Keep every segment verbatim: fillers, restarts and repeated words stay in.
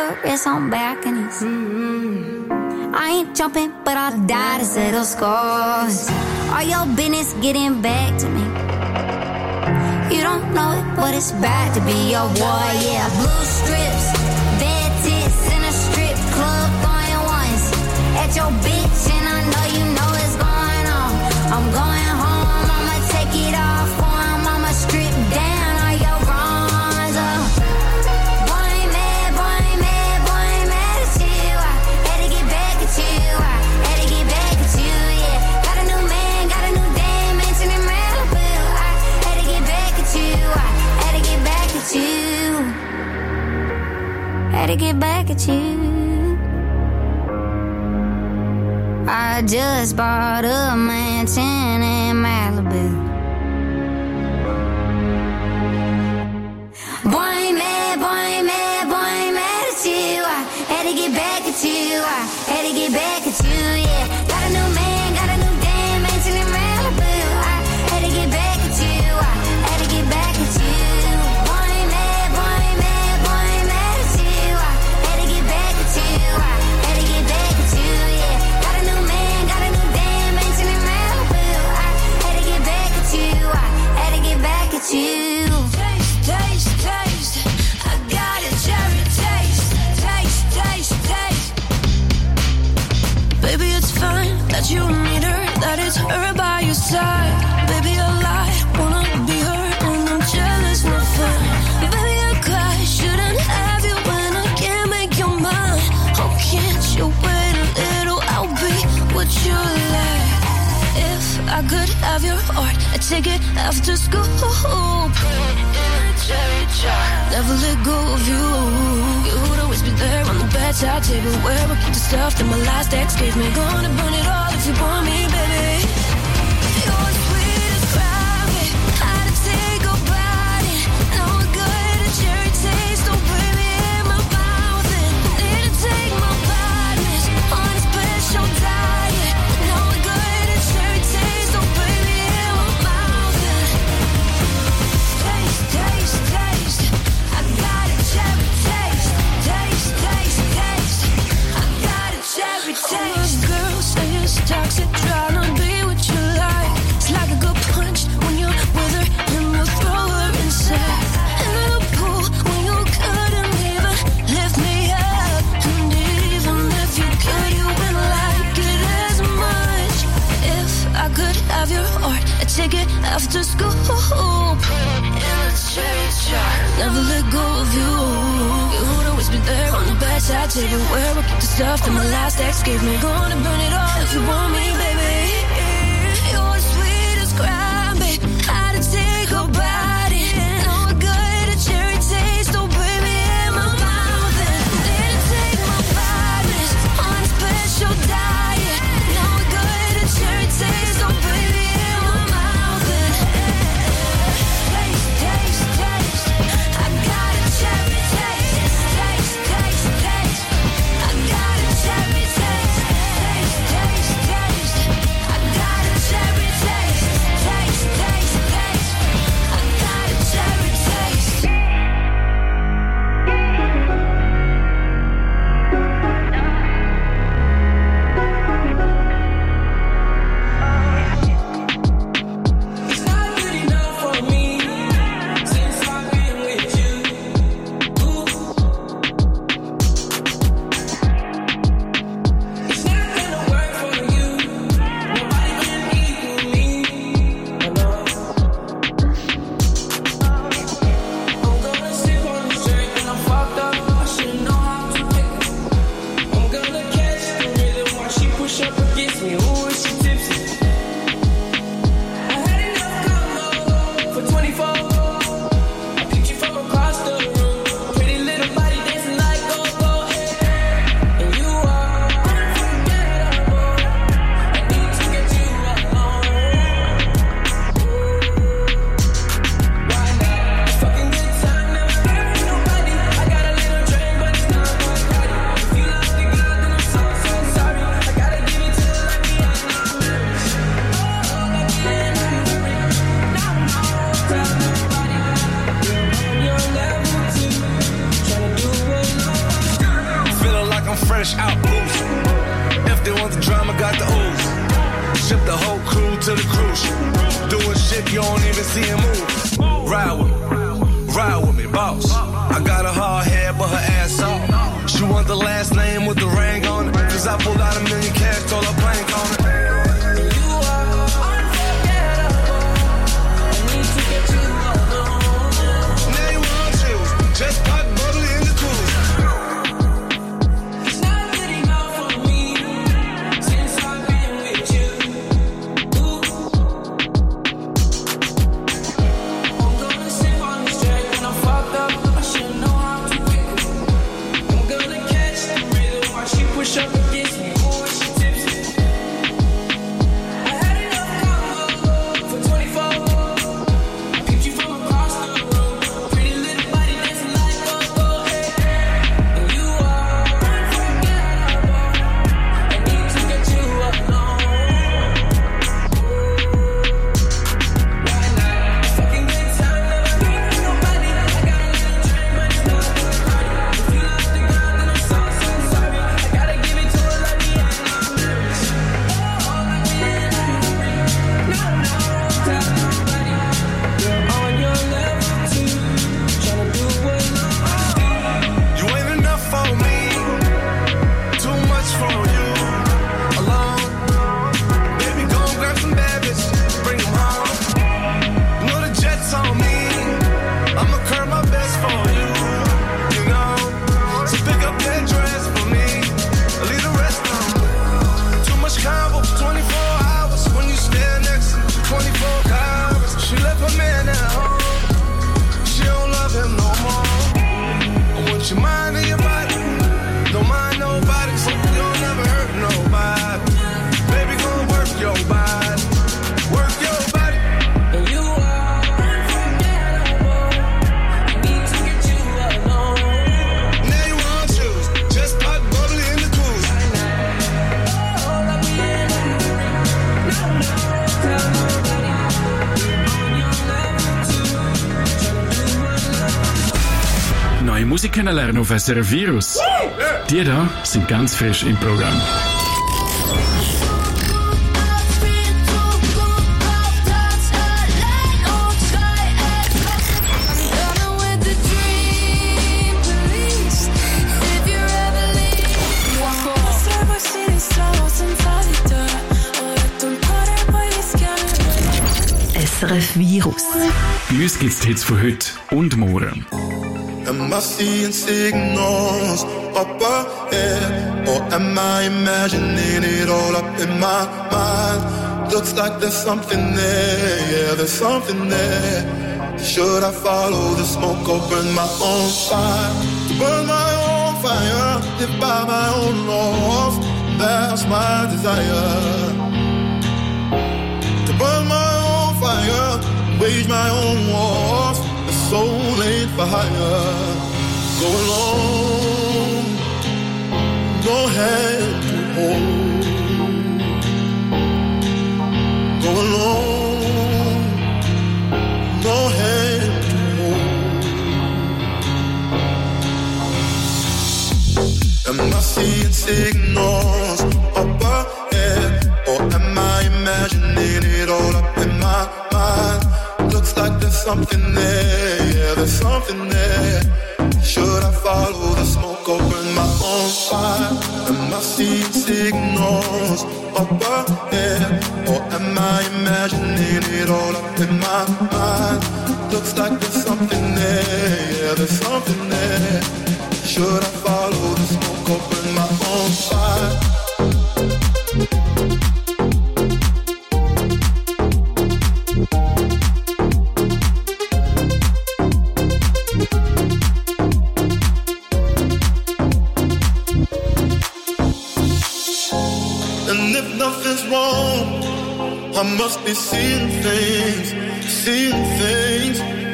tourists on balconies. Mm-hmm. I ain't jumping, but I'll die to settle scores. All your business getting back to me. You don't know it, but it's bad to be your boy, yeah. Blue strips, bad tits in a strip club going once. At your bitch, and I know you know it's going on. I'm going home, I'ma take it off for him, I'ma strip down all your wrongs. Uh. Boy, ain't mad, boy, ain't mad, boy, ain't mad at you. I had to get back at you, I had to get back at you, yeah. Got a new man, got a new damn mansion in Malibu. I had to get back at you, I had to get back at you. Had to get back at you. I just bought a mansion in Malibu. Boy, ain't mad, boy, ain't mad, boy, ain't mad at you. I had to get back at you, I had to get back at you, yeah. Got a new man, got a new damn mansion in Malibu. I had to get back at you, I had to get back at you. Boy, ain't mad, boy, ain't mad, boy, ain't mad at you. I had to get back at you, I had to get back at you, yeah. Got a new man, got a new damn mansion in Malibu. I had to get back at you, I had to get back at you. Taste, taste, taste. I got a cherry taste. Taste, taste, taste. Baby, it's fine that you need her, that it's her by your side. Baby, I lie, wanna be her when I'm jealous, no fun. Baby, I cry, shouldn't have you when I can't make your mind. Oh, can't you wait a little, I'll be what you like. If I could have your heart, I'd take it after school. Never let go of you. You would always be there on the bedside table where we keep the stuff that my last ex gave me. Gonna burn it all if you want me, baby. You're sweet as gravy. How to take a bite. No good, a cherry taste. Don't put me in my mouth. And need to take my badness on a special diet. No good, a cherry taste. Don't put me in my mouth. And taste, taste, taste. I got a cherry taste. Taste, taste, taste. I got a cherry taste. All my girls say it's toxic, trying to be what you like. It's like a good punch when you're with her and you throw her inside. And in a pool when you couldn't even lift me up. And even if you could, you wouldn't like it as much. If I could have your heart, I'd take it after school. Never let go of you. You would always be there on the bedside table where we keep the stuff that my last ex gave me. Gonna burn it all if you want me, baby. You're sweet as cranberry. How to take a bite. No good, a cherry taste. Don't put me in my mouth. And need to take my badness on a special diet. No good, a cherry taste. Don't put me in my mouth. And taste, taste, taste. I got a cherry taste. Taste, taste, taste. I got a cherry taste. Taste, taste, taste. I fresh out boozing. If they want the drama, got the ooze. Ship the whole crew to the cruise. Doing shit you don't even see him move. Ride with me, ride with me, boss. I got a hard head, but her ass off. She want the last name with the ring on it. Cause I pulled out a million cash, told her plank on it. You are unforgettable. I need to get you alone. Now you want you, just pop bubbly in the cooler. It's not good enough for me since I've been with you. Ooh. I'm gonna sip on this track when I'm fucked up. I should know how to pick it. I'm gonna catch the rhythm while she push up against me. Oh, she tipsy. I had enough combo for twenty-four. I peeped you from across the room. Pretty little body dancing like a go. And you are unforgettable. I need to get you alone. Right now, fucking good time, never been with nobody. I got a little drink, but it's not good. If you love the girl, then I'm so, so sorry. I gotta give it to her like me and I'm nervous. Oh, like me and I'm nervous. No, no, tell nobody. You're on your level too. Tryna do what love do. You ain't enough for me. Too much for you. Alone. Baby, go and grab some bad bitches. Bring them home. You know the jet's on me. I'ma curb my best for you. You know. So pick up that dress for me. Leave the rest on. Too much combo, twenty-four hours. When you stand next to me, twenty-four hours. She left her man at home. She don't love him no more. I want your mind and your body. Don't mind nobody, so you'll never hurt nobody. Baby, gon' work your body. Work your body. And you are unforgettable. I need to get you alone. Now you want you, just pop bubbly in the cooler. Oh, like me and I'm nervous. No, no, tell nobody. You're on your level too. Tryna do what love do. Neue Musik kennenlernen auf S R F Virus. Die da sind ganz frisch im Programm. S R F Virus. Bei uns gibt's die Hits von heute und morgen. Am I seeing signals up ahead? Or am I imagining it all up in my mind? Looks like there's something there, yeah, there's something there. Should I follow the smoke or burn my own fire? Burn my own fire, live by my own laws. That's my desire. To burn my own fire, wage my own wars. The soul ain't for hire. Go along, no hand to hold. Go along, no hand to hold. Am I seeing signals up ahead? Or am I imagining it all up in my mind? Looks like there's something there, yeah, there's something there. Should I follow the smoke or burn my own fire? Am I seeing signals up ahead? Or am I imagining it all up in my mind? Looks like there's something there, yeah, there's something there. Should I follow the smoke or burn my own fire? I must be seeing things, seeing things.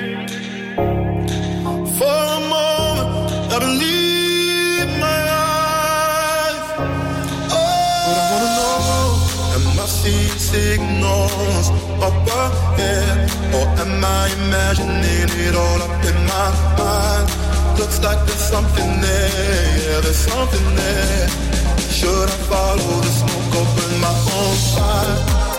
For a moment, I believe my eyes. Oh, but I wanna know, am I seeing signals up ahead? Or am I imagining it all up in my mind? Looks like there's something there, yeah, there's something there. Should I follow the smoke or burn my own fire?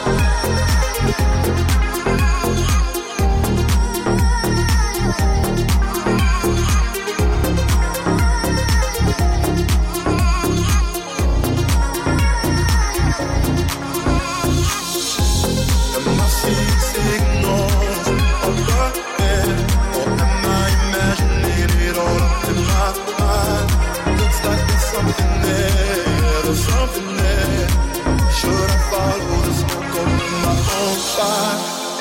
Am I seeing signals up there, or am I imagining it all up in my mind? Looks like there's something there, yeah, there's something there. Should I follow the smoke or burn my own fire?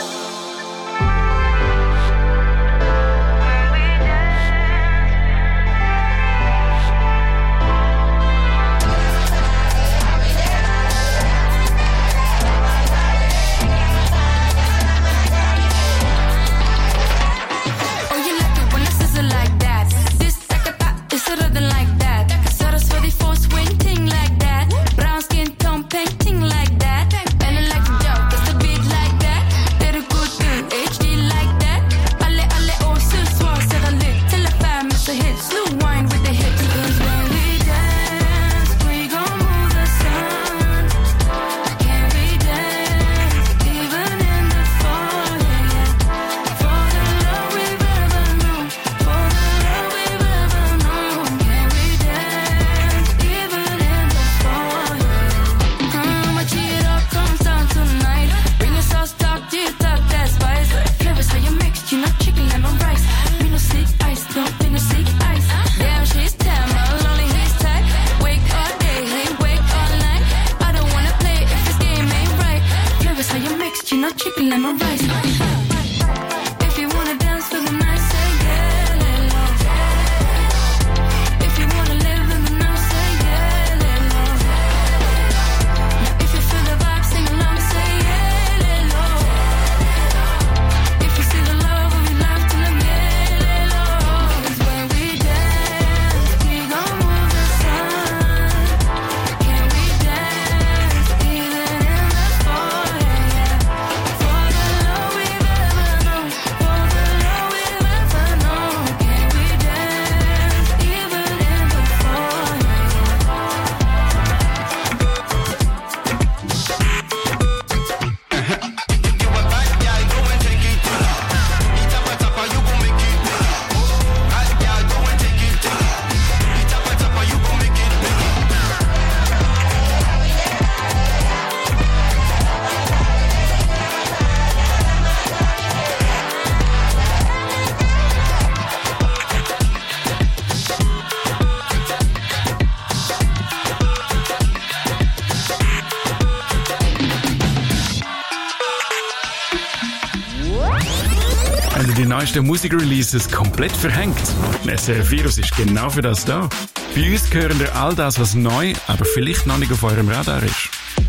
Die neuesten Musikreleases komplett verhängt. S R F Virus ist genau für das da. Bei uns hören ihr all das, was neu, aber vielleicht noch nicht auf eurem Radar ist.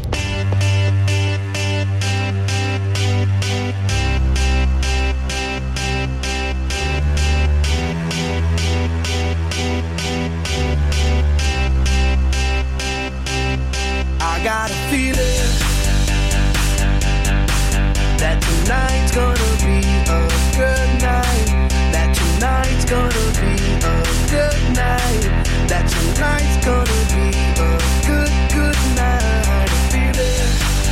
I got a feeling that tonight's gonna be a good night. That tonight's gonna be a good night. That tonight's gonna be a good, good night. I feel it.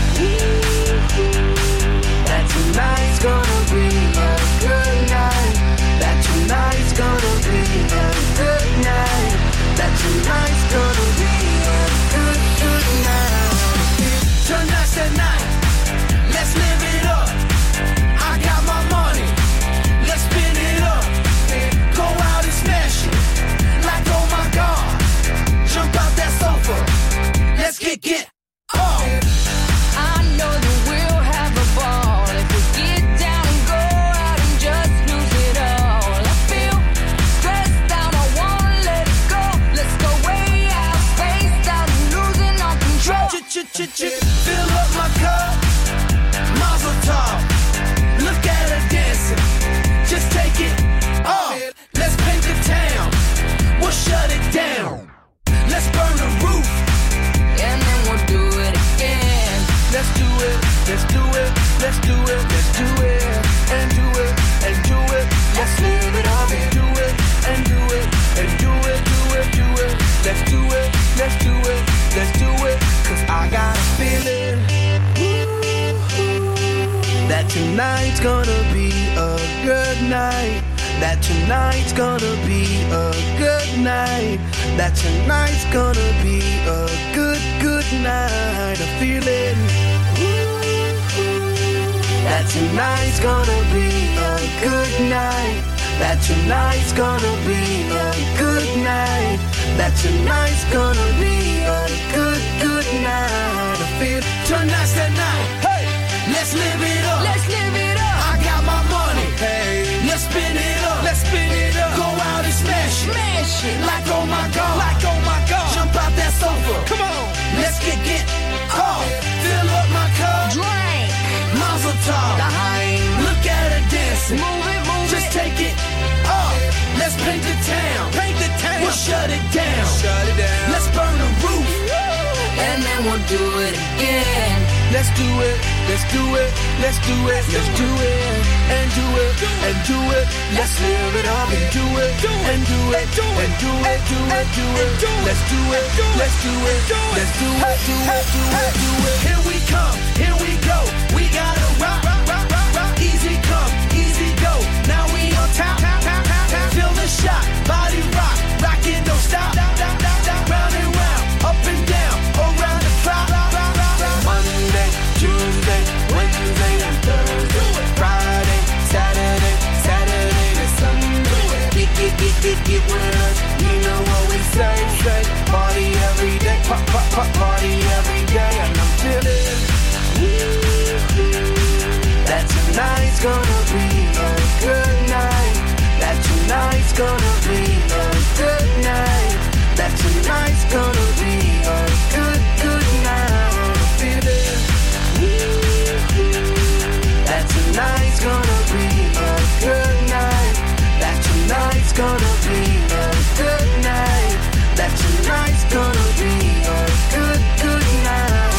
That tonight's gonna be a good night. That tonight's gonna be a good night. That tonight's gonna be a good, good night. Tonight's the night. Let's live it up. I got my money. Let's spin it up. Go out and smash it. Like, oh my God. Jump out that sofa. Let's kick it off. I know that we'll have a ball if we get down and go out and just lose it all. I feel stressed out, I wanna let it go. Let's go way out, spaced out and losing all control. Fill up my cup. Mazel tov. Look at her dancing. Just take it off. Let's paint the town. We'll shut it down. Let's burn the roof. And then we'll do it again. Let's do it. Let's do it. Let's do it. Let's do it. And do it. And do it. Let's live it up. And do it. And do it. And do it. Do it. Do it. Let's do gonna be a good night. That tonight's gonna be a good night. That tonight's gonna be a good, good night. I feel it. That tonight's gonna be a good night. That tonight's gonna be a good night. That tonight's gonna be a good, good night. I feel tonight's the night. Hey, let's live it up. Let's live it up. I got my money. Hey, let's spin it up. Let's spin it up. Go out and smash it. Smash it. Like oh my god. Like oh my god. Jump out that sofa. Come on. Let's get get off. Fill up my cup. Drink. Mazel tov. Daheim. Look at her dancing. Move it, move Just it. take it off. Let's paint the town. Paint the town. We'll shut it down. Shut it down. Let's burn the roof. And then we'll do it again. Let's do it. Let's do it. Let's do it. Let's do it. And do it. And do it. Let's live it up and do it. And do it. And do it. Do it. Do it. Let's do it. Let's do it. Let's do it. Do it. Do it. Do it. Here we come. Here we go. We gotta rock. Rock. Rock. Rock. Rock. Easy come. Easy go. Now we on top. Feel the shot. Body rock. Rockin'. Don't stop. Round and round. Up and down. Around the clock. Monday, Tuesday, Wednesday, and Thursday. Friday, Saturday, Saturday to Sunday. Get, get, get, get, get with us. You know what we say, say. Party every day. Pop, pop, pop, party every day. And I'm feeling that tonight's gonna be a good night. That tonight's gonna be a good night. That tonight's gonna be a good, good night. I feel it. That tonight's gonna be a good night. That tonight's gonna be a good night. That tonight's gonna be a good, good night.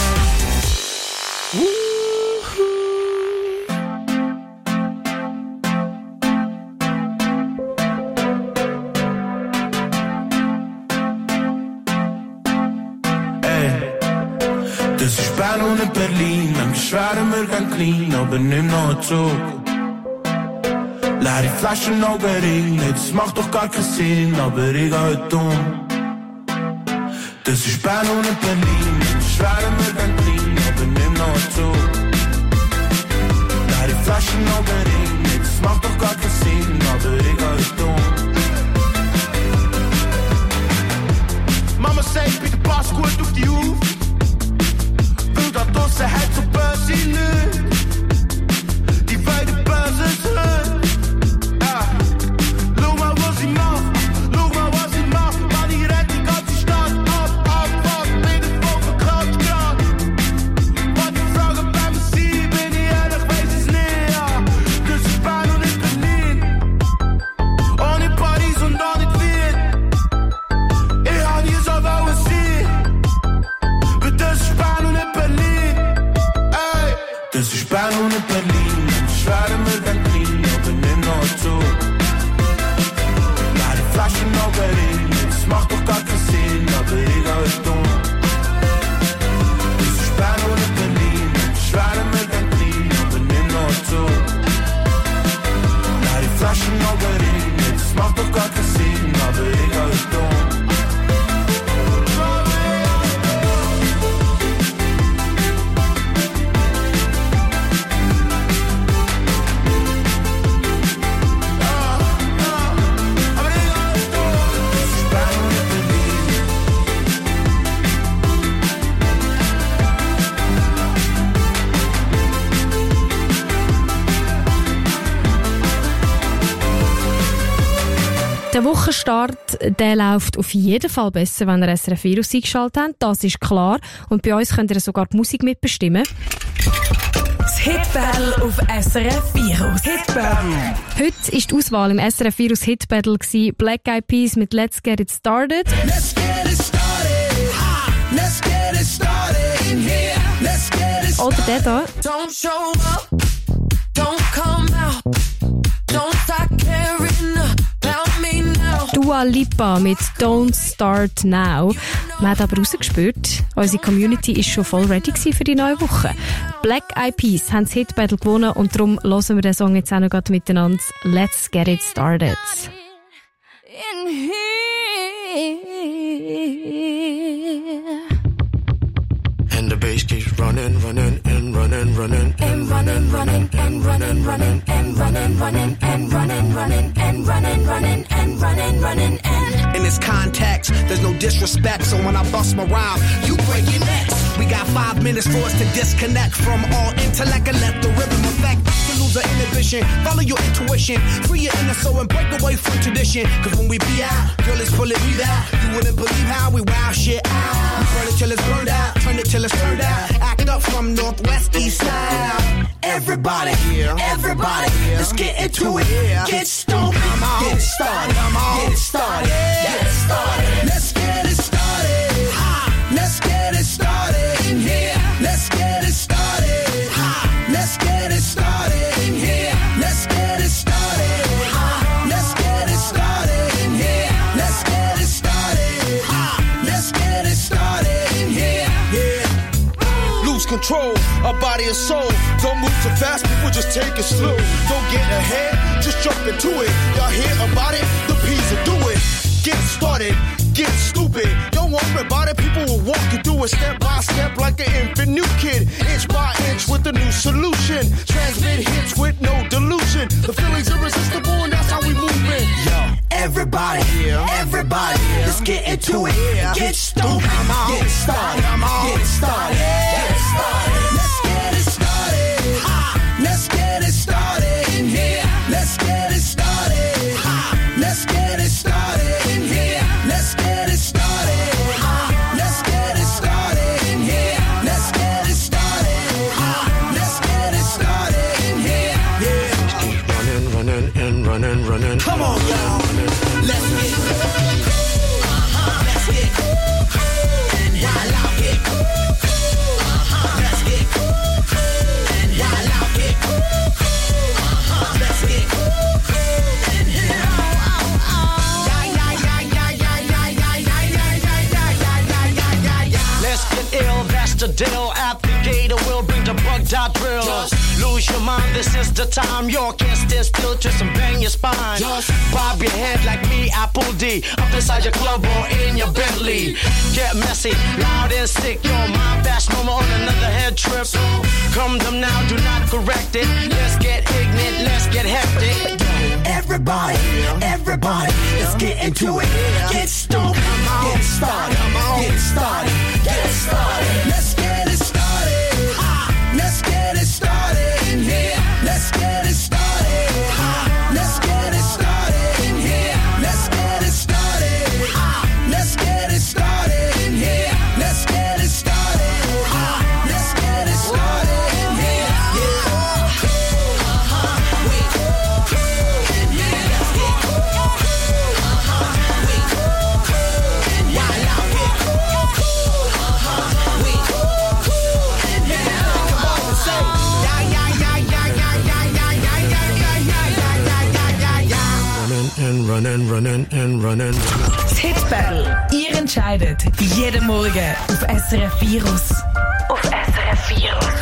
Das ist Bern und in Berlin. Manchmal schweren wir gern clean, aber nimm noch einen Zug. Leere Flaschen, Augenring, das macht doch gar keinen Sinn, aber ich geh heute um. Das ist Bern und in Berlin. Manchmal schweren wir gern clean, aber nimm noch einen Zug. Leere Flaschen, Augenring, das macht doch gar keinen Sinn, aber ich geh heute um. Mama sagt, bitte pass gut auf die auf. Weil da draussen hat so böse Leute, die wollen Böses hören. Ja. Schau mal, was ich mach, schau mal, was ich mach. Weil ich rette die ganze Stadt ab, ab, ab, bin ich voll verkraut grad. Was die Frage beim Sie, bin ich ehrlich, weiß es nicht, ja. Das ist Bern und nicht Berlin, auch nicht Paris und auch nicht Wien. Ich hab nie so wollen sein, weil das ist Bern und nicht Berlin. Ey, das ist Bern und nicht Berlin. Schweren wir gern clean, aber nimm noch einen Zug. Leere Flaschen, Augenring, das macht doch gar keinen Sinn, aber ich geh heute um. Das ist Bern und nicht Berlin. Schweren wir gern clean, aber nimm noch einen Zug. Leere Flaschen, Augenring, das macht doch gar keinen Sinn, aber ich geh heute um. Der Wochenstart, der läuft auf jeden Fall besser, wenn ihr S R F Virus eingeschaltet habt. Das ist klar. Und bei uns könnt ihr sogar die Musik mitbestimmen. Das Hitbattle auf S R F Virus. Hitbattle. Heute war die Auswahl im S R F Virus Hitbattle Black Eyed Peas mit Let's Get It Started. Let's get it started. Ha! Let's get it started in here. Let's get it Oder der da. Don't show up, don't come out, don't start caring about me now. Dua Lipa mit Don't Start Now. Man hat aber rausgespürt, unsere Community ist schon voll ready für die neue Woche. Black Eyed Peas haben das Hit Battle gewonnen und darum hören wir den Song jetzt auch noch gerade miteinander. Let's get it started. In here. And the bass keeps running, running, and running, running, and running, running, and running, running, and running, running, and running, running, and running, running, and running, running, and. In this context, there's no disrespect, so when I bust my rhyme, you break your necks. We got five minutes for us to disconnect from all intellect and let the rhythm affect. To lose our inhibition, follow your intuition, free your inner soul and break away from tradition. Cause when we be out, girl, it's pulling me out. You wouldn't believe how we wow shit out. We burn it till it's burned out, turn it till it's turned out. Act up from northwest, east side. Everybody, everybody, let's get into it. Get stoked, get it started, get it started, get it started. Let's get it started. Let's get it started in here. Let's get it started. Let's get it started in here. Let's get it started. Let's get it started in here. Let's get it started. Let's get it started in here. Yeah. Lose control, our body and soul. Don't move too fast, people just take it slow. Don't get ahead, just jump into it. Y'all hear about it? The P's will do it. Get started, get stupid. Don't worry about it, people will walk you through it step by step like an infant new kid. Inch by inch with a new solution. Transmit hits with no delusion. The feeling's irresistible and that's how we move it. Yo, everybody, everybody, let's get into it. Get stoked, get it started, get it started, get it started. Let's get it started. Let's get it started in here. Let's get it started. Let's get it started in here. Let's get it started. Let's get it started in here. Let's get it started. Let's get it started in here. Yeah. running, running, and running, running. Come on, y'all. Let's get uh-huh. Let's get and while out here. Uh-huh. Let's get and while out here. Uh-huh. Let's get and here. Let's get ill, that's the deal. Applicator will bring the bug dot drill. Just lose your mind, this is the time. You can't stand still, twist and bang your spine. Just bob your head like me, Apple D. Up inside your club or in your Bentley. Get messy, loud and sick. Your mind fast moment on another head trip. So come them now, do not correct it. Let's get ignorant, let's get hectic. Everybody, everybody, let's get into it. Get stoked, get it started, get it started, get it started. Let's get it started. Let's get it started in here. Let's get it started. Let's get it started in here. Let's get it started. Let's get it started in here. Let's get it started. Let's get it started in here. Yeah. And running, running, and running. Das Hit Battle. Ihr entscheidet jeden Morgen auf S R F Virus. Auf S R F Virus.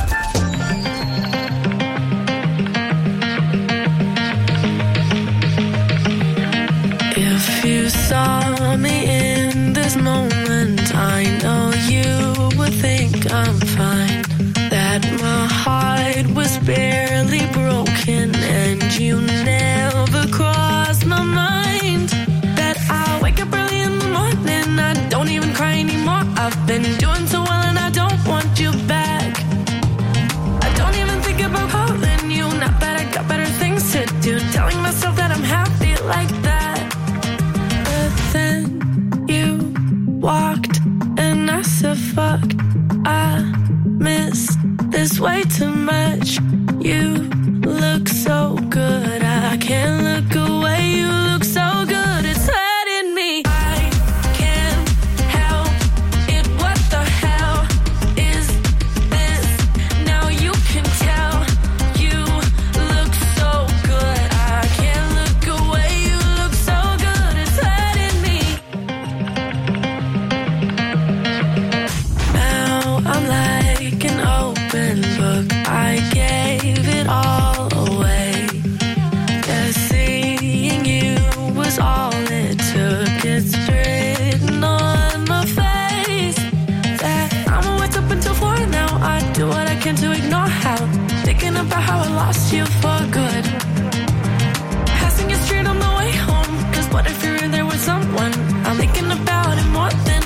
If you saw me in this moment, I know you would think I'm fine. That my heart was barely broken and you never crossed my mind. That I wake up early in the morning, I don't even cry anymore. I've been doing so well and I don't want you back. I don't even think about calling you, not that I got better things to do. Telling myself that I'm happy like that. But then you walked and I said fuck, I miss this way too much. You look so good, I can't look away. You look so good, it's hurting me. I can't help it. What the hell is this? Now you can tell. You look so good, I can't look away. You look so good, it's hurting me. Now I'm like an open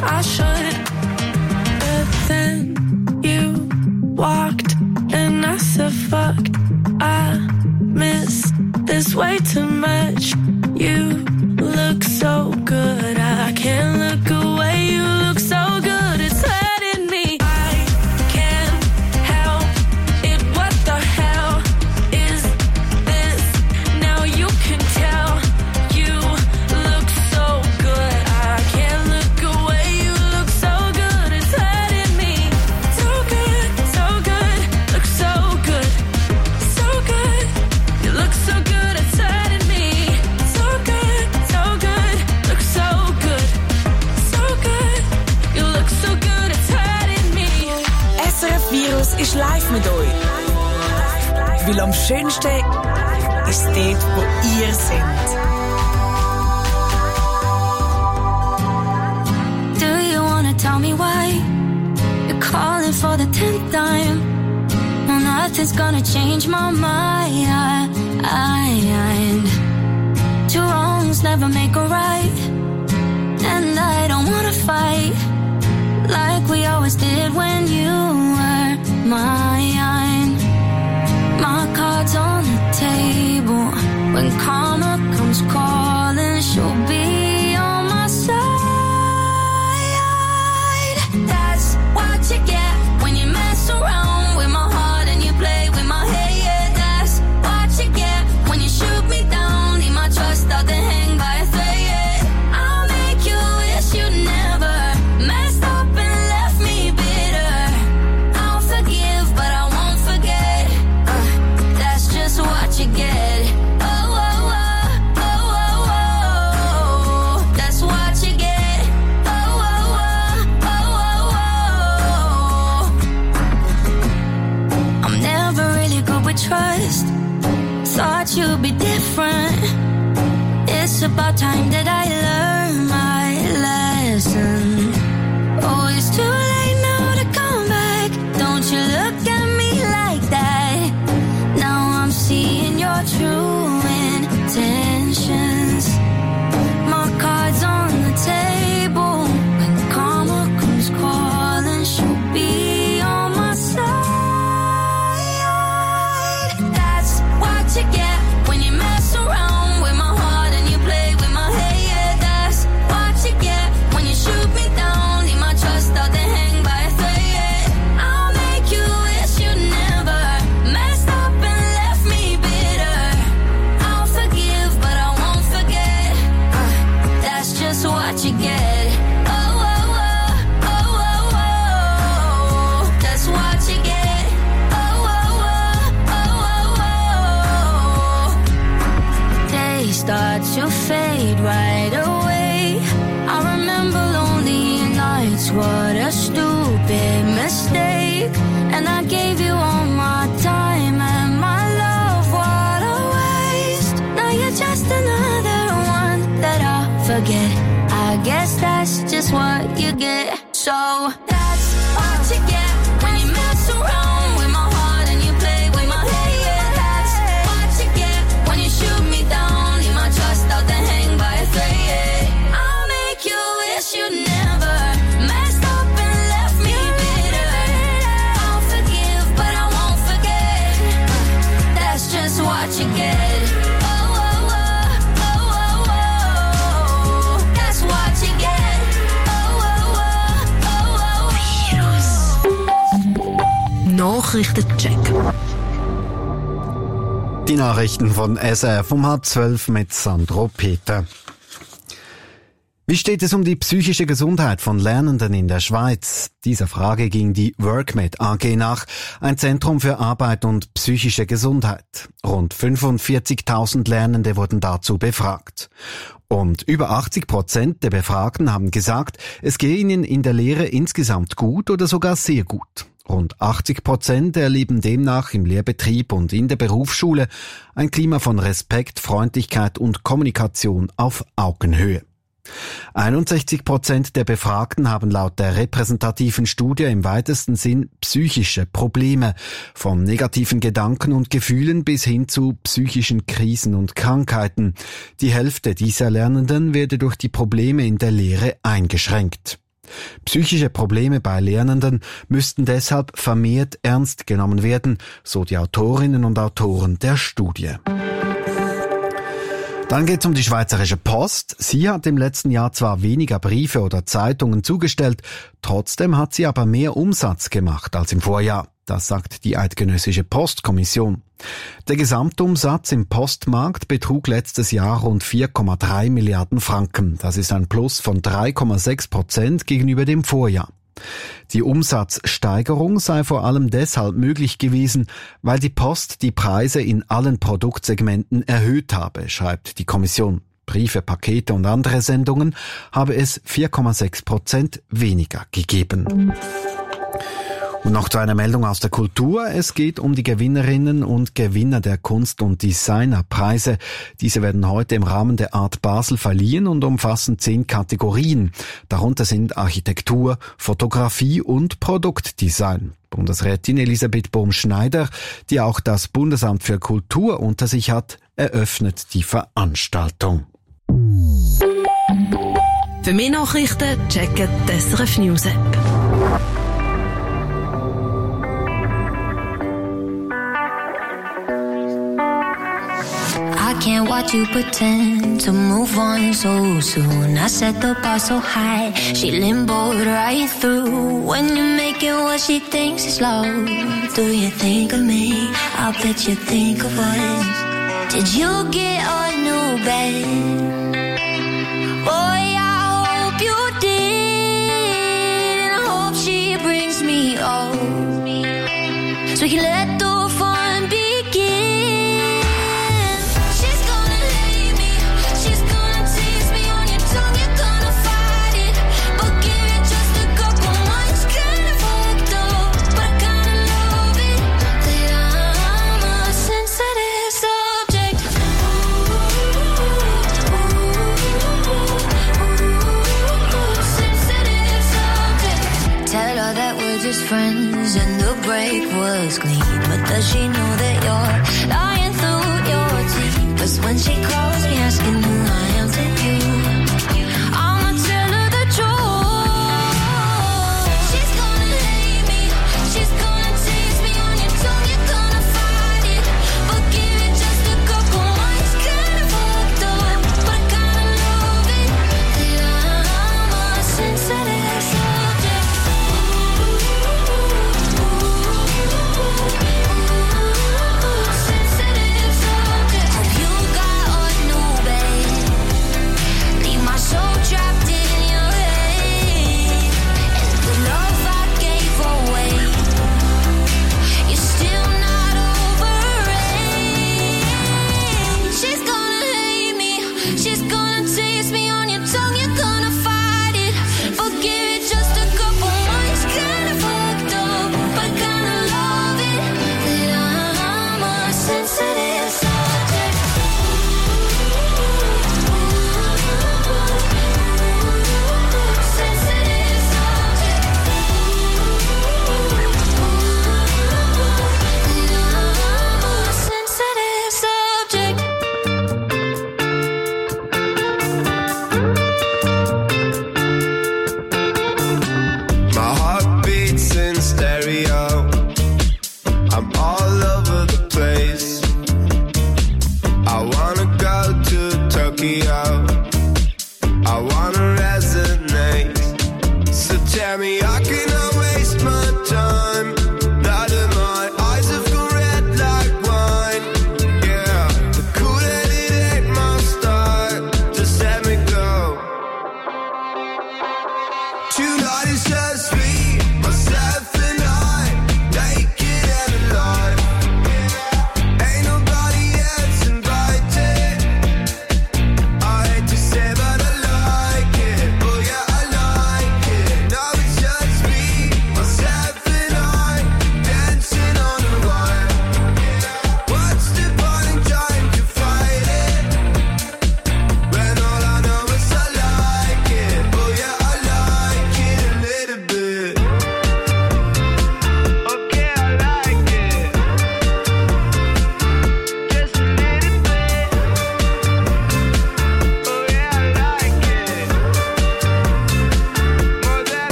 I should. But then you walked and I said fuck, I miss this way too much. You look so good, I can't look away. You look so good, it's hurting me. I can't help it, what the hell is this? Now you can tell, you look so good, I can't look away. You look so good, it's hurting me. So good, so good, look so good, so good. You look so good, it's hurting me. So good, so good, look so good, so good. You look so good, it's hurting me. S R F Virus ist live mit euch. Weil am schönsten ist dort, wo ihr seid. Do you wanna tell me why you're calling for the tenth time? Well, nothing's gonna change my mind. Two wrongs never make a right, and I don't wanna fight like we always did when you were mine. My cards on the table. When karma comes calling, she'll be on my side. That's what you get when you mess around with my heart and you play with my head. Yeah, that's what you get when you shoot me down. Leave my trust out to hang by a thread. Yeah, I'll make you wish you never messed up and left me bitter. I'll forgive, but I won't forget. Uh, that's just what you get. Oh, oh, oh, oh, oh, oh. That's what you get. Oh, oh, oh, oh, oh, oh. I'm never really good with trust. Thought you'd be different. It's about time that I learn my lesson. Oh, it's too late now to come back. Don't you look at me like that. Now I'm seeing your true intentions. My cards on the table. When karma comes calling, she'll be on my side. That's what you get when you mess around with my heart and you play with my head. Yeah, that's what you get when you shoot me down. Leave my trust out to hang by a thread. Yeah, I'll make you wish you never messed up and left me bitter. I'll forgive, but I won't forget. Uh, that's just what you get. Oh, oh, oh, oh, oh, oh. That's what you get. Oh, oh, oh, oh, oh, oh. Days start to fade right away. I remember lonely nights, what a stupid mistake. And I gave you all my time and my love, what a waste. Now you're just another one that I'll forget. I guess that's just what you get. So that's what you get when you mess around with my heart and you play with my head. Yeah, that's what you get when you shoot me down. Leave my trust out to hang by a thread. Yeah, I'll make you wish you never messed up and left me bitter. I'll forgive, but I won't forget. Uh, That's just what you get. Oh, oh, oh, oh, oh, oh. That's what you get. Oh, oh, oh, oh, oh, oh. Nachrichtencheck. Die Nachrichten von S R F um halb zwölf mit Sandro Peter. Wie steht es um die psychische Gesundheit von Lernenden in der Schweiz? Dieser Frage ging die WorkMed A G nach, ein Zentrum für Arbeit und psychische Gesundheit. Rund fünfundvierzigtausend Lernende wurden dazu befragt. Und über achtzig Prozent der Befragten haben gesagt, es gehe ihnen in der Lehre insgesamt gut oder sogar sehr gut. Rund achtzig Prozent erleben demnach im Lehrbetrieb und in der Berufsschule ein Klima von Respekt, Freundlichkeit und Kommunikation auf Augenhöhe. einundsechzig Prozent der Befragten haben laut der repräsentativen Studie im weitesten Sinn psychische Probleme, von negativen Gedanken und Gefühlen bis hin zu psychischen Krisen und Krankheiten. Die Hälfte dieser Lernenden werde durch die Probleme in der Lehre eingeschränkt. Psychische Probleme bei Lernenden müssten deshalb vermehrt ernst genommen werden, so die Autorinnen und Autoren der Studie. Dann geht's um die Schweizerische Post. Sie hat im letzten Jahr zwar weniger Briefe oder Zeitungen zugestellt, trotzdem hat sie aber mehr Umsatz gemacht als im Vorjahr. Das sagt die Eidgenössische Postkommission. Der Gesamtumsatz im Postmarkt betrug letztes Jahr rund vier Komma drei Milliarden Franken. Das ist ein Plus von drei Komma sechs Prozent gegenüber dem Vorjahr. Die Umsatzsteigerung sei vor allem deshalb möglich gewesen, weil die Post die Preise in allen Produktsegmenten erhöht habe, schreibt die Kommission. Briefe, Pakete und andere Sendungen habe es vier Komma sechs Prozent weniger gegeben. Und noch zu einer Meldung aus der Kultur. Es geht um die Gewinnerinnen und Gewinner der Kunst- und Designerpreise. Diese werden heute im Rahmen der Art Basel verliehen und umfassen zehn Kategorien. Darunter sind Architektur, Fotografie und Produktdesign. Bundesrätin Elisabeth Bohm-Schneider, die auch das Bundesamt für Kultur unter sich hat, eröffnet die Veranstaltung. Für mehr Nachrichten checken die S R F News App. I can't watch you pretend to move on so soon. I set the bar so high, she limboed right through. When you're making what she thinks is love, do you think of me? I bet you think of us. Did you get a new bed? Boy, I hope you did. And I hope she brings me up, so we can let the fun begin. Just friends and the break was clean, but does she know that you're lying through your teeth? 'Cause when she calls me asking who I am to you, I'ma tell her the truth. She's gonna hate me, she's gonna tease me on your tongue, you're gonna fight it, but give it just a couple months. Kinda fucked up, but I kinda love it, that I'm a sensitive subject.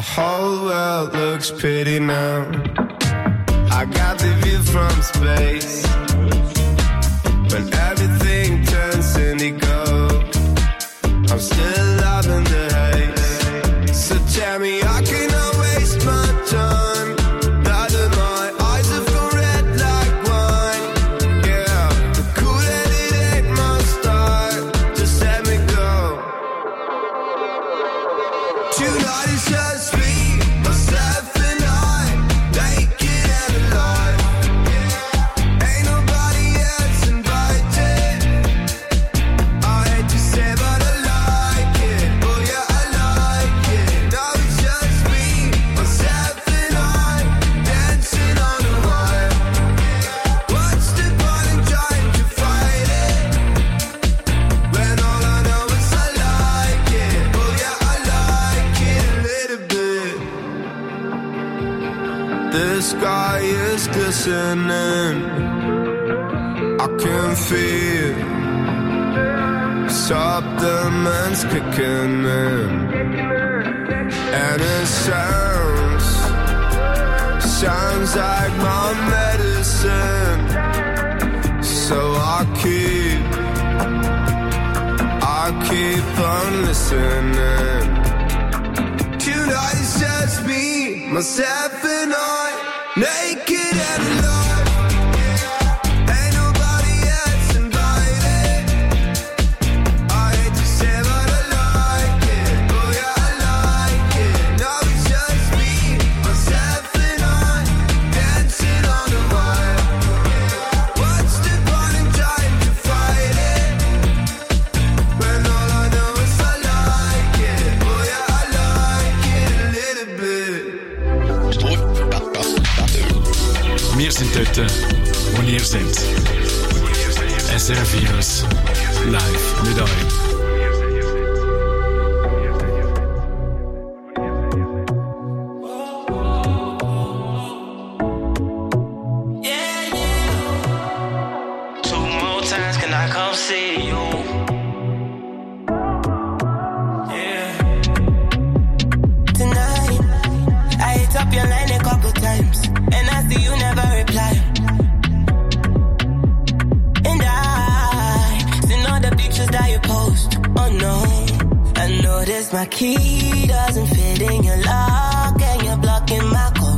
whole world looks pretty now. I got the view from space. When everything turns indigo, I'm still loving the haze. So tell me I cannot waste my time. Now that my eyes have gone red like wine. Yeah, the Kool-Aid, it ain't my style. Just let me go. Tonight is just me, myself and I, naked and alive. Ain't nobody else invited. I hate to say but I like it. Oh yeah, I like it. Now it's just me, myself and I, dancing on a wire. What's the point in trying to fight it, when all I know is I like it. Oh yeah, I like it a little bit. The sky is glistening, I can feel supplements kicking in, and it sounds sounds like my medicine. So I keep I keep on listening. Tonight is just me, myself and I, naked and alive. Ain't nobody else invited. I hate to say but I like it. Oh yeah, I like it. Now it's just me, myself and I, dancing on the wire. What's the point in trying to fight it, when all I know is I like it. Oh yeah, I like it a little bit. Wir sind dort, wo ihr seid. S R F Virus. Live mit euch. Two more times, can I come see you? Tonight, I hit up your line a couple times, and I see you never reply. And I seen all the pictures that you post. Oh no, I noticed my key doesn't fit in your lock, and you're blocking my call.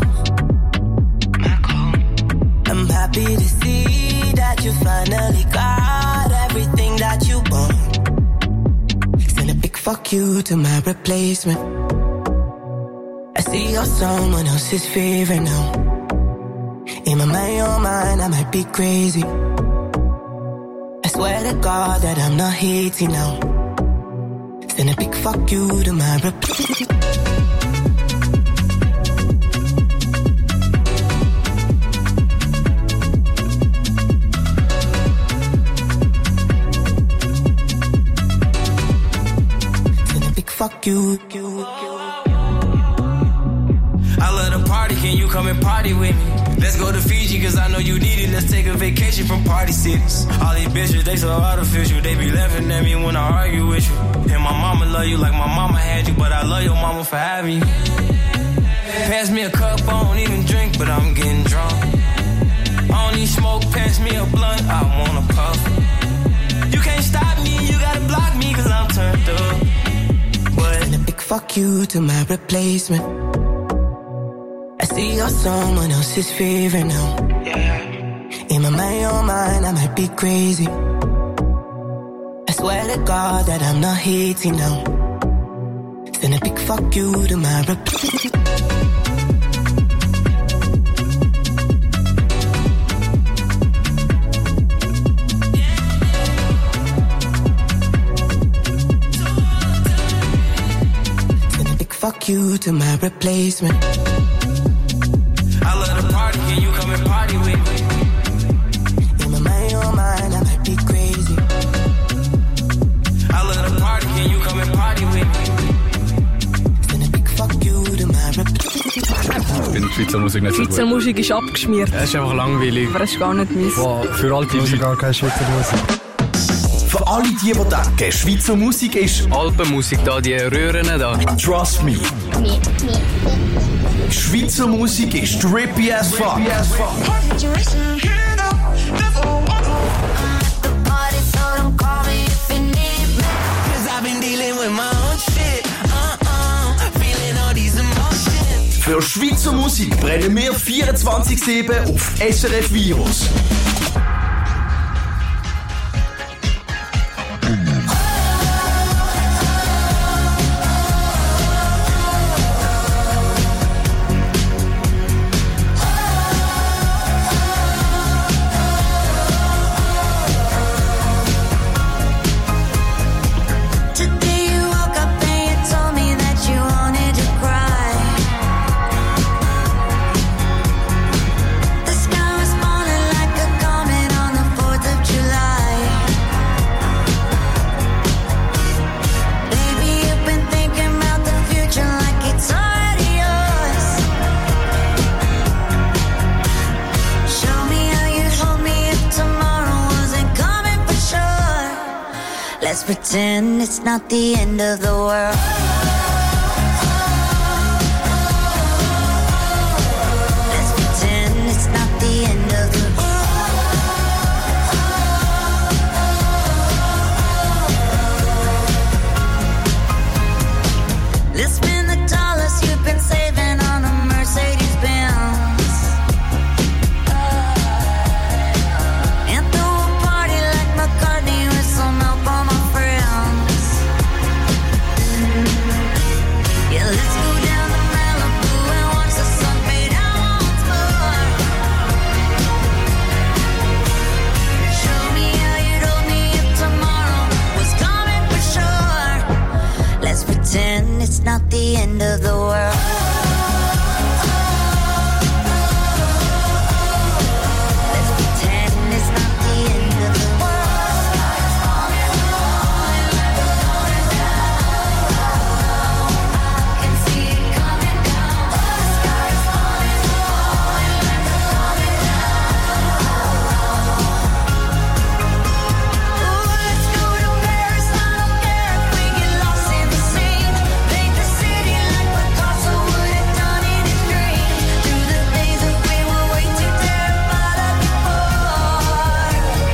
I'm happy to see that you finally got everything that you want. Send a big fuck you to my replacement. I see you're someone else's favorite now. In my mind, your mind, I might be crazy. I swear to God that I'm not hating now. Send a big fuck you to my replacement. Fuck you. I love the party, can you come and party with me? Let's go to Fiji, cause I know you need it. Let's take a vacation from party cities. All these bitches, they so artificial. They be laughing at me when I argue with you. And my mama love you like my mama had you, but I love your mama for having you. Pass me a cup, I don't even drink, but I'm getting drunk. I don't need smoke, pass me a blunt, I wanna puff. You can't stop me, you gotta block me, cause I'm turned up. And a big fuck you to my replacement. I see you're someone else's favorite now. In my mind, your mind, I might be crazy. I swear to God that I'm not hating now. Send a big fuck you to my replacement. Fuck you to my replacement. I love the party, can you come and party with me? In my mind, your mind, I might be crazy. I love the party, can you come and party with me? Send a big fuck you to my replacement. Ich finde Schweizer Musik nicht so gut. Schweizer Musik ist abgeschmiert. Es ist einfach langweilig. Aber es ist gar nicht meins. Wow, für alte Leute. gar keine Schweizer Musik. Von alle die, die denken, Schweizer Musik ist Alpenmusik da, die Röhren da. Trust me. Schweizer Musik ist trippy as fuck. Für Schweizer Musik brennen wir vierundzwanzig sieben auf S R F Virus. Let's pretend it's not the end of the world. Let's pretend it's not the end of the world. Let's spend the dollars you've been saving on a Mercedes Benz. And throw a party like McCartney with some help on my friends. Yeah, let's go down to Malibu and watch the sun fade out once more. Show me how you'd hold me if tomorrow was coming for sure. Let's pretend it's not the end of the world. Let's pretend it's not the end of the world. I can see it coming down. The sky's falling Ooh, let's go to Paris. I don't care if we get lost in the scene. Paint the city like Picasso would have done in his dreams. Through the days that we were way too terrified of before.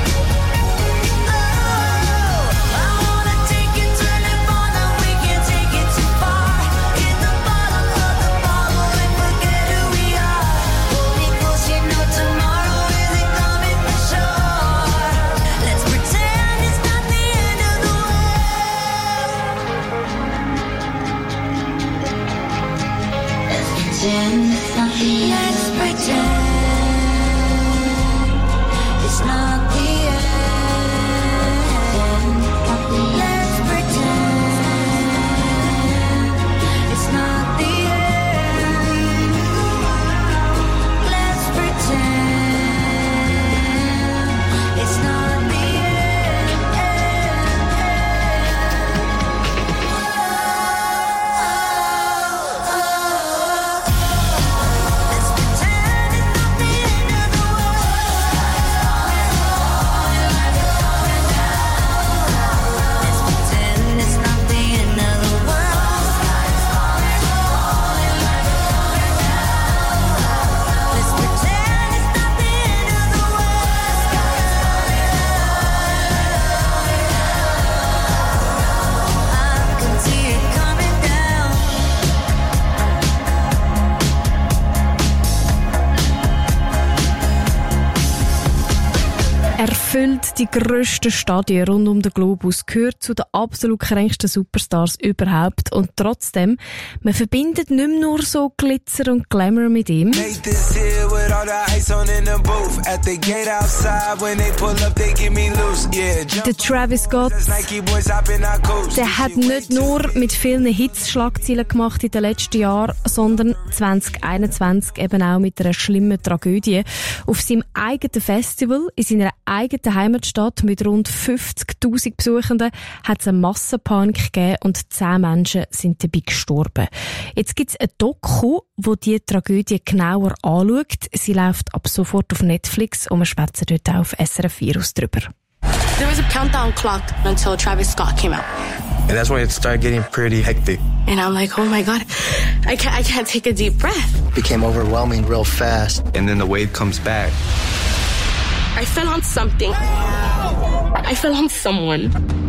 Oh, I wanna take you to Nirvana. We can't take it too far. Hit the bottom of the bottle and forget who we are. Hold me close, you know tomorrow isn't coming for sure. Let's pretend it's not the end of the world. Let's pretend it's not the end. Let's pretend it's not the end. Let's pretend it's not the end. Let's pretend it's not the Er füllt die grössten Stadien rund um den Globus, gehört zu den absolut kränksten Superstars überhaupt und trotzdem, man verbindet nicht mehr nur so Glitzer und Glamour mit ihm. Der Travis Scott, der hat nicht nur mit vielen Hits Schlagzeilen gemacht in den letzten Jahren, sondern zwanzig einundzwanzig eben auch mit einer schlimmen Tragödie. Auf seinem eigenen Festival in seiner eigenen Heimatstadt mit rund fünfzigtausend Besuchenden hat es einen Massenpanik gegeben und zehn Menschen sind dabei gestorben. Jetzt gibt es ein Doku, wo die Tragödie genauer anschaut. Sie läuft ab sofort auf Netflix und wir schwätzen dort auch auf S R F Virus drüber. There was a countdown clock until Travis Scott came out. And that's when it started getting pretty hectic. And I'm like, oh my God, I can't, I can't take a deep breath. It became overwhelming real fast. And then the wave comes back. I fell on something. I fell on someone.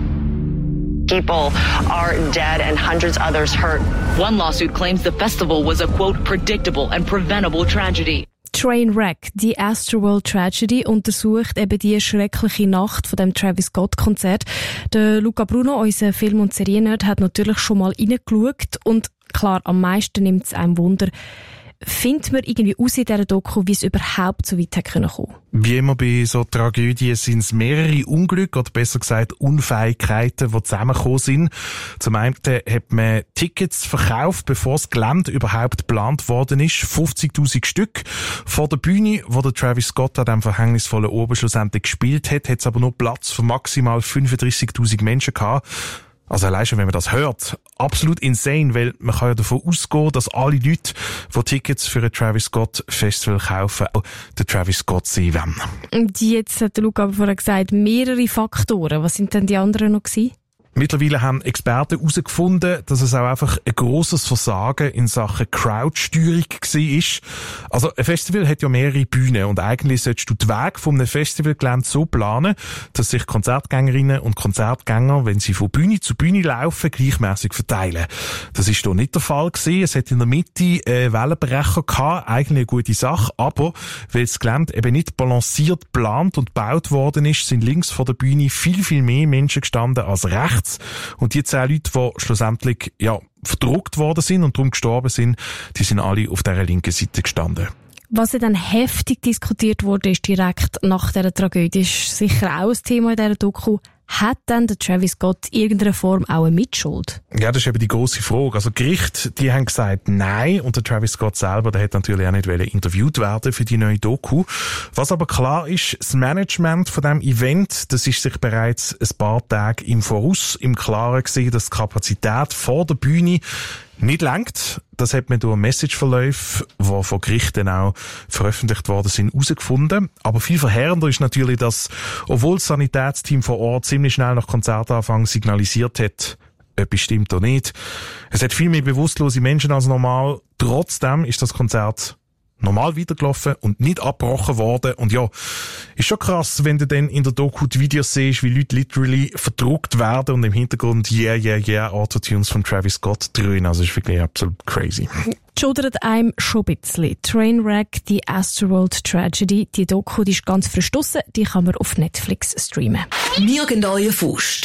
People are dead and hundreds others hurt. One lawsuit claims the festival was a, quote, predictable and preventable tragedy. Trainwreck, die Astroworld Tragedy, untersucht eben die schreckliche Nacht von dem Travis Scott-Konzert. Der Luca Bruno, unser Film- und Seriennerd, hat natürlich schon mal reingeschaut und klar, am meisten nimmt es einem Wunder, findet man irgendwie aus in dieser Doku, wie es überhaupt so weit kommen konnte? Wie immer bei so Tragödien sind es mehrere Unglücke, oder besser gesagt Unfähigkeiten, die zusammengekommen sind. Zum einen hat man Tickets verkauft, bevor das Gelände überhaupt geplant worden ist. fünfzigtausend Stück. Vor der Bühne, wo der Travis Scott an diesem verhängnisvollen Oben schlussendlich gespielt hat, hat es aber nur Platz für maximal fünfunddreissigtausend Menschen gehabt. Also allein schon, wenn man das hört, absolut insane, weil man kann ja davon ausgehen, dass alle Leute, die Tickets für ein Travis Scott Festival kaufen, auch der Travis Scott sein wollen. Und jetzt hat der Luca aber vorher gesagt, mehrere Faktoren. Was sind denn die anderen noch gewesen? Mittlerweile haben Experten herausgefunden, dass es auch einfach ein grosses Versagen in Sachen Crowdsteuerung war. Also ein Festival hat ja mehrere Bühnen und eigentlich solltest du den Weg von einem Festivalgelände so planen, dass sich Konzertgängerinnen und Konzertgänger, wenn sie von Bühne zu Bühne laufen, gleichmäßig verteilen. Das ist hier nicht der Fall gewesen. Es hat in der Mitte äh, Wellenbrecher gehabt, eigentlich eine gute Sache, aber weil das Gelände eben nicht balanciert geplant und gebaut worden ist, sind links von der Bühne viel, viel mehr Menschen gestanden als rechts. Und die zehn Leute, die schlussendlich, ja, verdruckt worden sind und darum gestorben sind, die sind alle auf dieser linken Seite gestanden. Was ja dann heftig diskutiert wurde, ist direkt nach dieser Tragödie, ist sicher auch ein Thema in dieser Doku. Hat dann der Travis Scott in irgendeiner Form auch eine Mitschuld? Ja, das ist eben die grosse Frage. Also Gericht, die haben gesagt nein, und der Travis Scott selber, der hat natürlich auch nicht interviewt werden für die neue Doku. Was aber klar ist, das Management von diesem Event, das ist sich bereits ein paar Tage im Voraus im Klaren gesehen, dass die Kapazität vor der Bühne nicht langt. Das hat man durch Messageverläufe, die von Gerichten auch veröffentlicht worden sind, herausgefunden. Aber viel verheerender ist natürlich, dass, obwohl das Sanitätsteam vor Ort ziemlich schnell nach Konzertanfang signalisiert hat, etwas stimmt oder nicht. Es hat viel mehr bewusstlose Menschen als normal. Trotzdem ist das Konzert normal weitergelaufen und nicht abgebrochen worden. Und ja, ist schon krass, wenn du dann in der Doku die Videos siehst, wie Leute literally verdruckt werden und im Hintergrund Yeah, yeah, yeah, Autotunes von Travis Scott dröhnen. Also ist wirklich absolut crazy. Schudert einem schon ein bisschen. Trainwreck, die Astroworld Tragedy. Die Doku, die ist ganz frisch draussen, die kann man auf Netflix streamen. Nirgendwo Faust.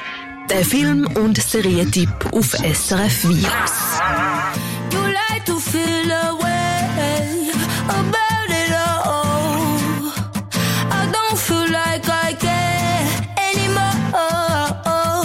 Der Film- und Serientipp auf S R F Virus. You like to feel away about it all. I don't feel like I care anymore.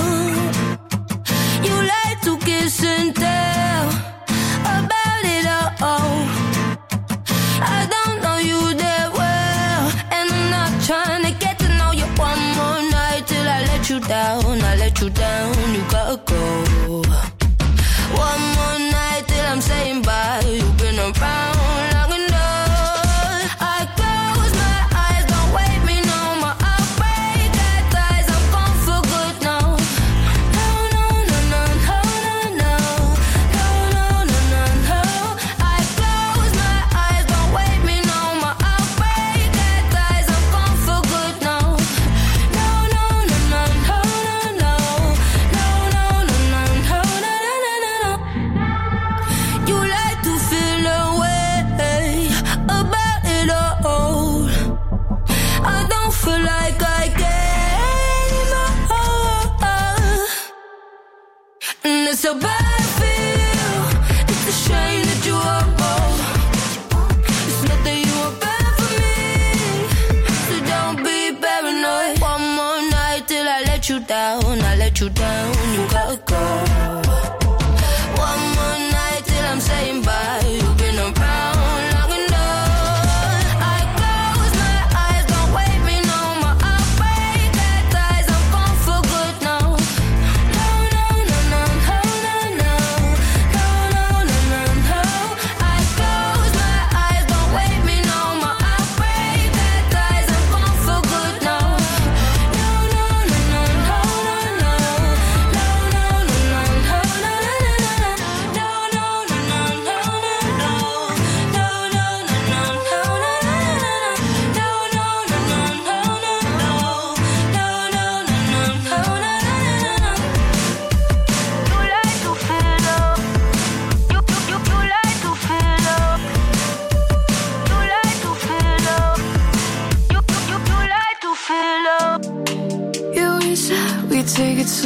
You like to kiss and tell about it all. I don't know you that well, and I'm not trying to get to know you one more night till I let you down. I let you down, you gotta go. One more night till I'm saying bye. You've been around long enough. I close my eyes, don't wake me no more. I'll break that ties, I'm gone for good now. No, no, no, no, no, no, no, no, no, no, no. I close my eyes, don't wake me no more. I'll break that ties, I'm gone for good now. No, no, no, no, no, no, no, no, no, no, no, no, no, no. You like to feel away about it all. I don't feel like I care anymore. And it's a bad feel. It's a shame that you are bold. It's not that you are bad for me, so don't be paranoid. One more night till I let you down. I let you down. You gotta go. One more night till I'm saying bye. You've been around long enough. I close my eyes, don't wake me no more. I'll break that ties, I'm gone for good now. No, no, no, no, no, no,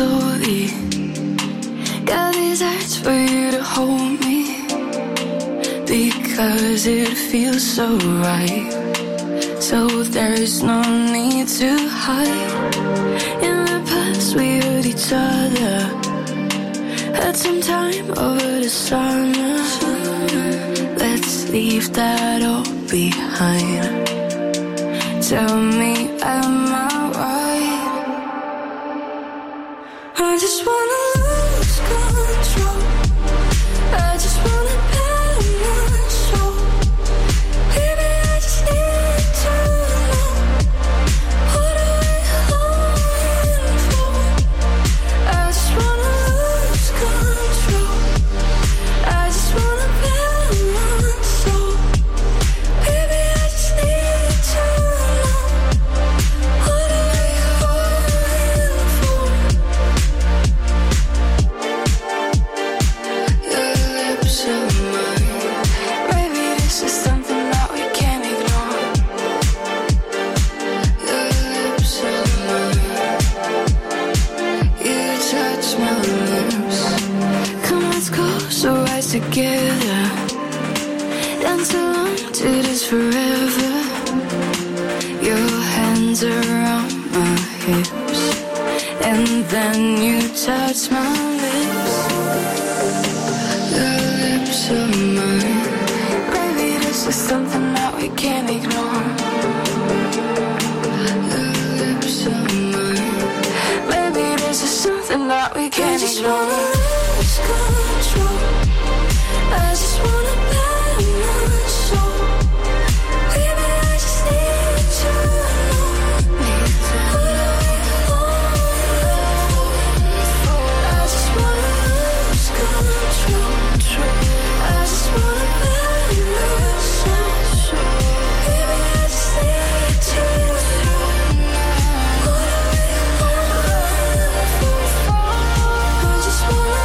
slowly. Got these eyes for you to hold me, because it feels so right. So there's no need to hide. In the past we hurt each other, had some time over the summer. Let's leave that all behind. Tell me, am I right? I just wanna lose control. I just wanna bet my soul. Baby, I just need to know, what are we hoping for? I just wanna lose control. I just wanna bet my soul. Baby, I just need to know, what are we hoping for? Your lips are mine. Maybe this is something that we can't ignore. Your lips are mine. You touch my lips. Come, let's close our eyes together. Dance along to this forever. Your hands around my hips, and then you touch my lips. Your lips are mine. Maybe this is something that we can't ignore. Your lips are mine. Maybe this is something that we can't ignore. I just wanna lose control. I just wanna bet my soul. Baby, I just need to know, what are we hoping for? I just wanna lose control. I just wanna bet my soul. Baby, I just need to know, what are we hoping for? I just wanna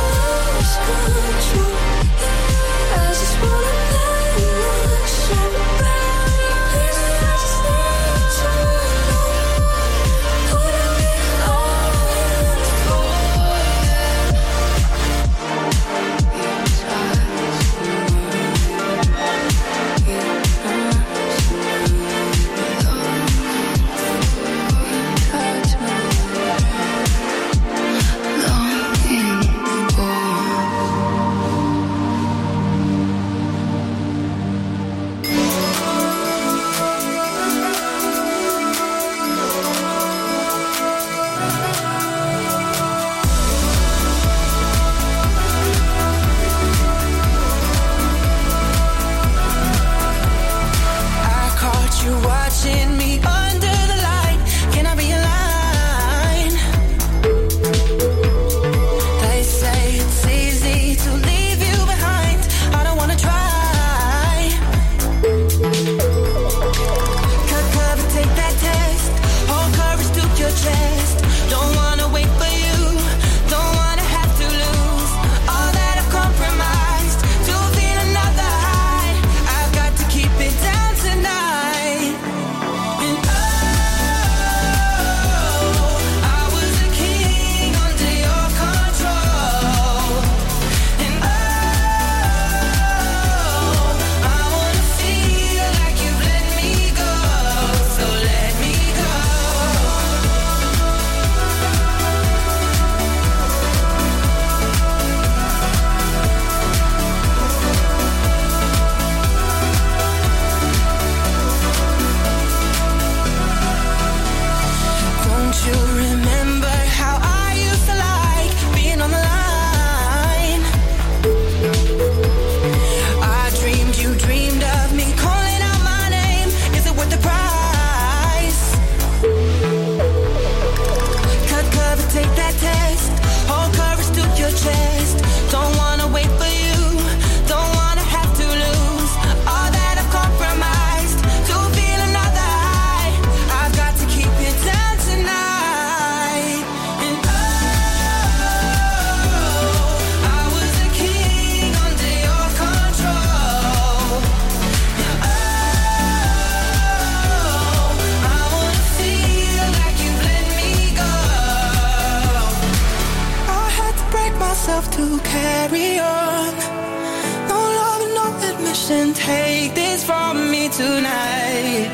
ocean, take this from me tonight.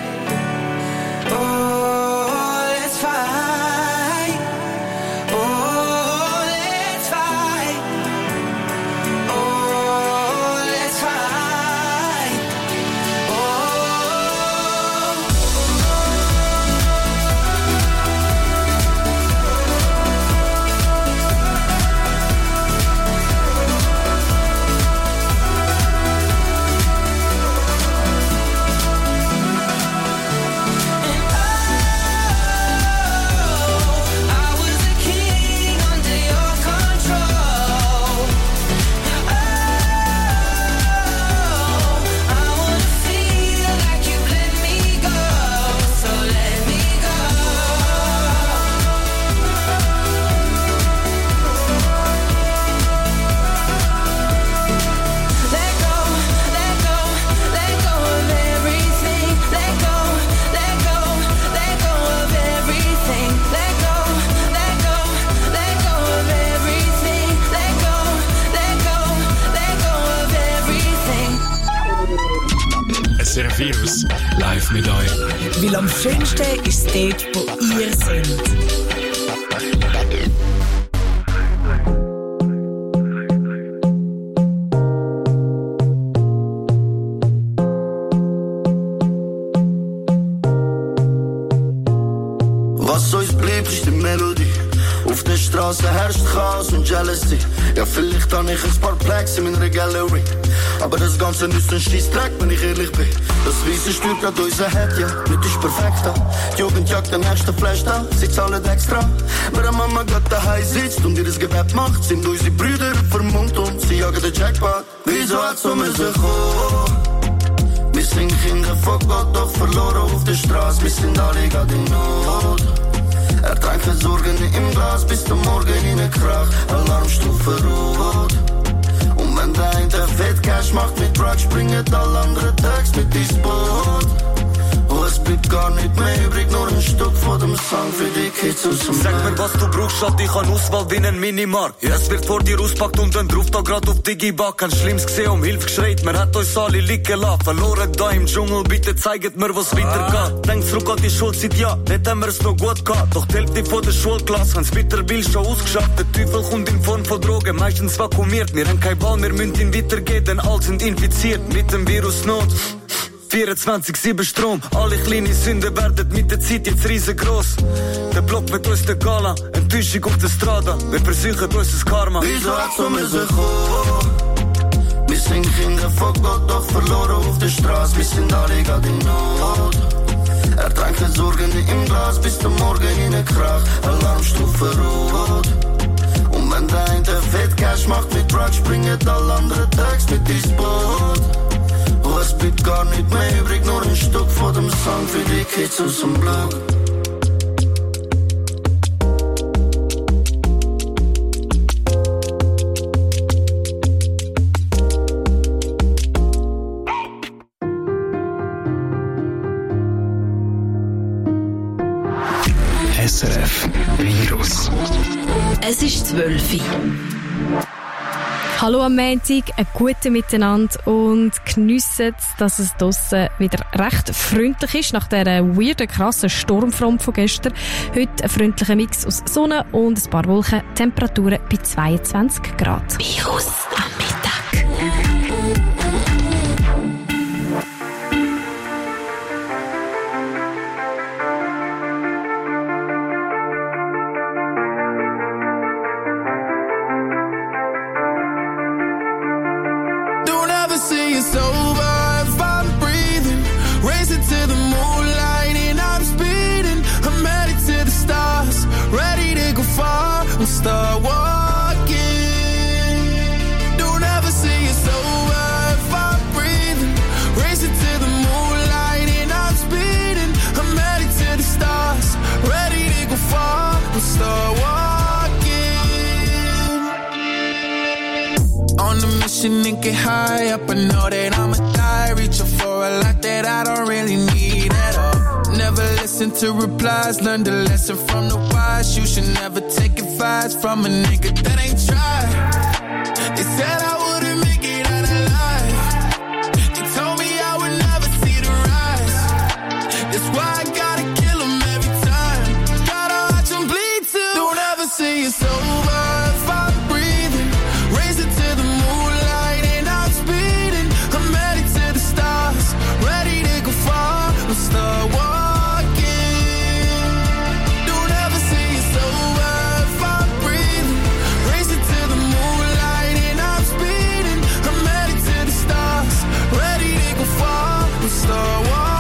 Oh, let's fight. Oh, let's fight. Oh, let's fight. S R F Virus live mit euch. Weil am schönsten ist es dort, wo ihr seid. Was uns bleibt, ist die Melodie. Auf der Straße herrscht Chaos und Jealousy. Ja, vielleicht habe ich ein paar Plaques in meiner Gallery. Aber das Ganze ist ein Scheissdreck, wenn ich ehrlich bin. Das Weisse steuert grad unser Head, ja, nicht ist perfekt da. Die Jugend jagt den nächsten Flash da, sie zahlen extra. Während Mama grad daheim sitzt und ihr das Gebet macht, sind unsere Brüder vermummt und sie jagen den Jackpot. Wieso hat's so müssen kommen? Wir sind Kinder von Gott, doch verloren auf der Straße. Wir sind alle grad in Not. Ertränken Sorgen im Glas, bis der Morgen reinkracht. Alarmstufe rot. Und wenn der eine Fett Cash macht mit Drugs, springen alle anderen Tags mit ins Boot. Oh, es bleibt gar nicht mehr übrig, nur ein Stück von dem Song für die Kids aus dem Sag mir, was du brauchst, statt ich an Auswahl wie ein Minimarkt. Ja, es wird vor dir auspackt und dann drauf da grad auf Digiback. Kein Schlimmes gesehen, um Hilfe geschreit, man hat uns alle liegen lassen. Verloren da im Dschungel, bitte zeigt mir, was weitergeht. Denk zurück an die Schulzeit, ja, nicht haben wir es noch gut gehabt. Doch die Hälfte von der Schulklasse haben's mittlerweile schon ausgeschafft. Der Teufel kommt in Form von Drogen, meistens vakuumiert. Wir haben kein Ball, wir müssen ihn weitergehen, denn alle sind infiziert mit dem Virus Not. vierundzwanzig sieben Strom, alle kleine Sünden werden mit der Zeit jetzt riesengroß. Der Block mit uns der Gala, Enttäuschung auf der Strada, wir versuchen unser Karma. Wieso hat's so müssen kommen? Wir sind Kinder von Gott, doch verloren auf der Straße. Wir sind alle grad in Not. Ertränken Sorgen im Glas, bis der Morgen reinkracht. Alarmstufe rot. Und wenn der eine Fett Cash macht mit Drugs, springen alle anderen Tags mit ins Boot. Oh, es bleibt gar nicht mehr übrig, nur ein Stück von dem Song für die Kids aus dem Block. S R F Virus. Es ist zwölf Uhr. Hallo am Montag, ein guten Miteinander und geniessen, dass es draussen wieder recht freundlich ist nach dieser weirden, krassen Sturmfront von gestern. Heute ein freundlicher Mix aus Sonne und ein paar Wolken, Temperaturen bei zweiundzwanzig Grad. Virus am Mittag. See it's over if I'm breathing. Racing to the moonlight and I'm speeding. I'm headed to the stars, ready to go far and start walking. Don't ever say it's over if I'm breathing. Racing to the moonlight and I'm speeding. I'm headed to the stars, ready to go far and start walking. On a mission and get high up, I know that I'ma die. Reaching for a lot that I don't really need at all. Never listen to replies, learn the lesson from the wise. You should never take advice from a nigga that ain't tried. They said I wouldn't make it out alive. They superstar. Whoa.